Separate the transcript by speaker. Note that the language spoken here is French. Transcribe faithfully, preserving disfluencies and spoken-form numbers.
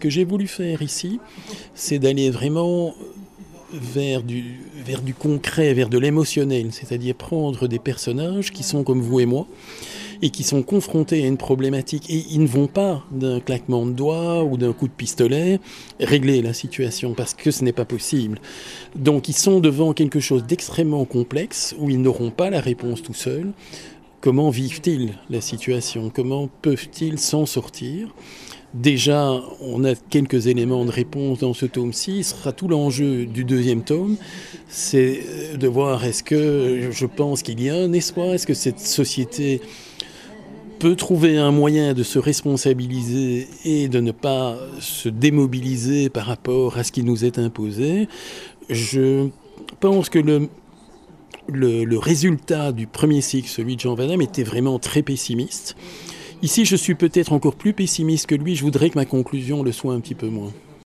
Speaker 1: que j'ai voulu faire ici, c'est d'aller vraiment vers du, vers du concret, vers de l'émotionnel, c'est-à-dire prendre des personnages qui sont comme vous et moi, et qui sont confrontés à une problématique, et ils ne vont pas, d'un claquement de doigts ou d'un coup de pistolet, régler la situation, parce que ce n'est pas possible. Donc ils sont devant quelque chose d'extrêmement complexe, où ils n'auront pas la réponse tout seuls. Comment vivent-ils la situation? Comment peuvent-ils s'en sortir? Déjà, on a quelques éléments de réponse dans ce tome-ci. Ce sera tout l'enjeu du deuxième tome. C'est de voir, est-ce que je pense qu'il y a un espoir? Est-ce que cette société peut trouver un moyen de se responsabiliser et de ne pas se démobiliser par rapport à ce qui nous est imposé? Je pense que le, le, le résultat du premier cycle, celui de Jean Van Damme, était vraiment très pessimiste. Ici, je suis peut-être encore plus pessimiste que lui. Je voudrais que ma conclusion le soit un petit peu moins.